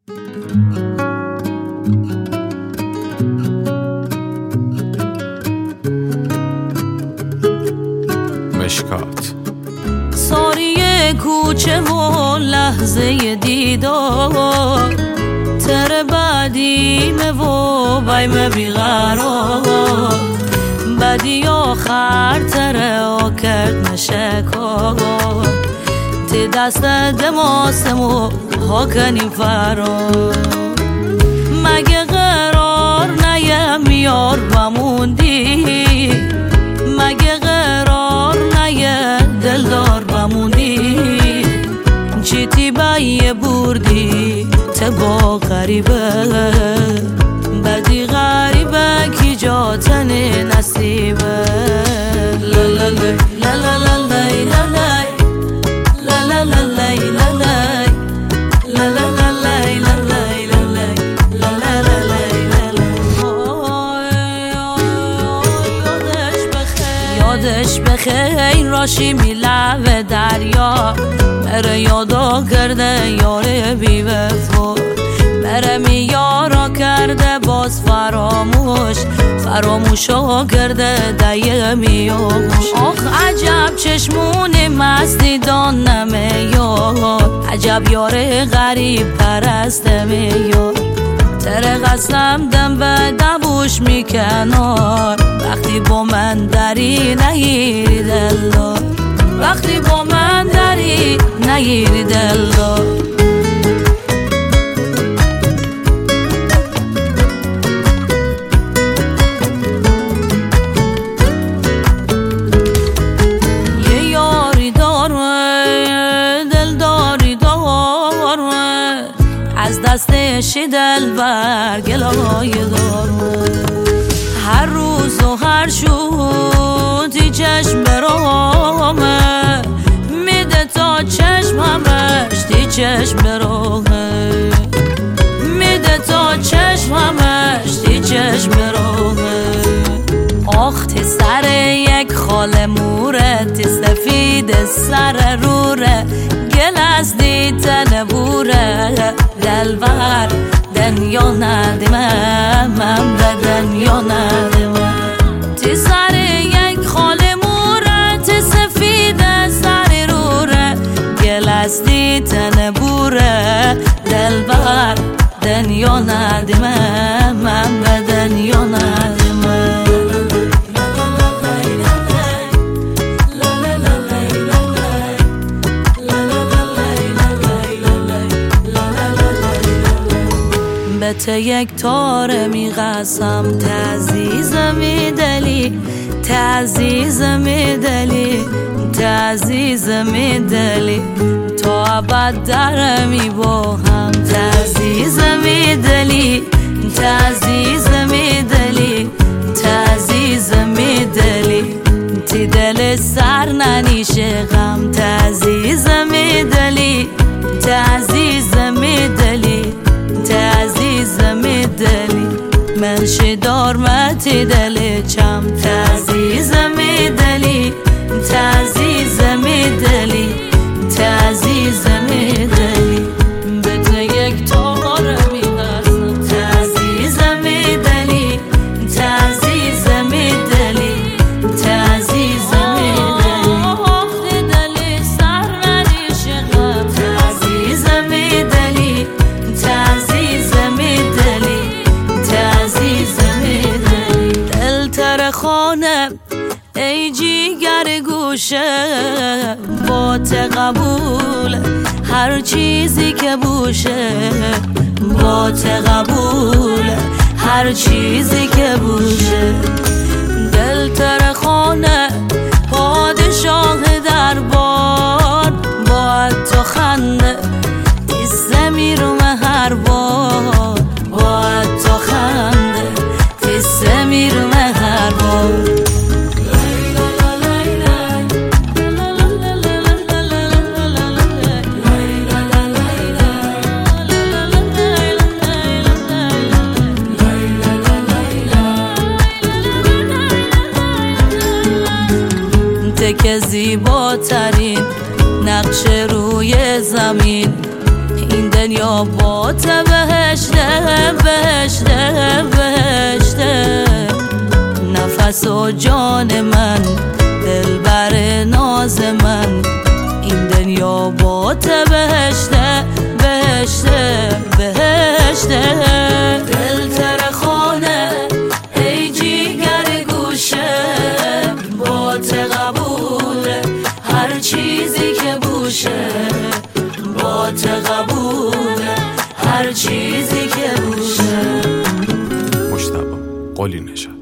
مشکات ساری کوچه و لحظه دیدار تر بعدی و بایم بیقرار بعدی آخر تر آکرد نشکار تی دست دماسمو ها کنیم فرار مگه قرار نیم یار بموندی مگه قرار نیم دلدار بموندی چیتی بایه بردی تبا غریبه بدی غریبه کی جاتن نصیبه لا لا لا لا لا لا لا لا لا لا لا لا لا یادش بخیر راشی میلوه دریا مره یادا کرده یاره بی وفا مره میارا کرده باز فراموشا کرده دیه میاموش آخ عجب چشمون مستی دانمه یار عجب یاره غریب پرسته میار تره قسم دم به دبوش میکنار وقتی با من دری نگیری دلدار وقتی با من دری نگیری دلدار یه یاری داره دلداری داره از دستشی دل بر گلای داره هر روز و هر شوتی چشم برامه میده تا چشممش تی چشم برامه میده تا چشممش تی چشم برامه آخ تی سر یک خال موره تی سفید سر روره گل از دیتن بوره دلبر دنیا ندیمه من به دنیا ندیمه تی سر یک خال موره تی سفید سر روره گل از دیتن بوره دلبر دنیا ندیمه من به دنیا ندیمه به ته یک تاره میقسم تعزیز میدلی تعزیز میدلی تعزیز میدلی تا ابد در میباهم تعزیز میدلی تعزیز میدلی تعزیز میدلی تی دل سر ننیشه غم تعزیز میدلی تعزیز میدلی تعزیز میدلی من شدار متی دل چم تعزیز میدلی تعزیز میدلی تعزیز میدلی به تو یک تار میقسم تعزیز میدلی تعزیز میدلی تعزیز میدلی وقتی دلی سر نریشه غم تعزیز میدلی تعزیز میدلی تعزیز میدلی دل تر خانه ای جیگر گوشه با قبول هر چیزی که بوشه با قبول هر چیزی که بوشه دل تر خانه پادشاه دربار با تو خنده تیزه میرومه هر بار با تو خنده تیزه میرومه هر بار که زیباترین نقش روی زمین این دنیا با ته بهشته بهشته بهشته. نفس و جان من دلبر ناز من، این دنیا با ته بهشته بهشته بهشته. دل تر خانه ای جیگر گوشه، با ته قبوله هر چیزی که بوشه، با ته قبوله هر چیزی که بوشه. مجتبی قلی نژاد.